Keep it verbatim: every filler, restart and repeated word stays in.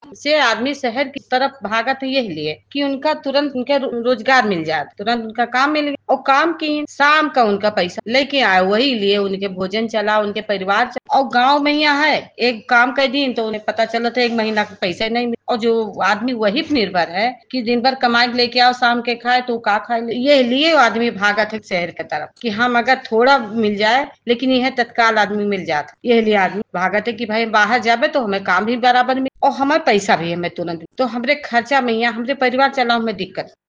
से आदमी शहर की तरफ भागत है यही लिए कि उनका तुरंत उनके रोजगार मिल जाए, तुरंत उनका काम मिल गया और काम की शाम का उनका पैसा लेके आए, वही लिए उनके भोजन चला, उनके परिवार चला। और गांव में यहाँ है एक काम कर दिन तो उन्हें पता चला था एक महीना का पैसा नहीं मिला। और जो आदमी वही पर निर्भर है कि दिन भर कमाई लेके आओ शाम के खाए तो का खाए, ये लिए आदमी भागत है शहर की तरफ कि हम अगर थोड़ा मिल जाए, लेकिन यह तत्काल आदमी मिल जाता, ये लिए आदमी भागत है कि भाई बाहर जाबे तो हमें काम भी बराबर मिले और हमारे पैसा भी हमें तुरंत, तो हमरे खर्चा में या हमरे परिवार चलाओ में दिक्कत।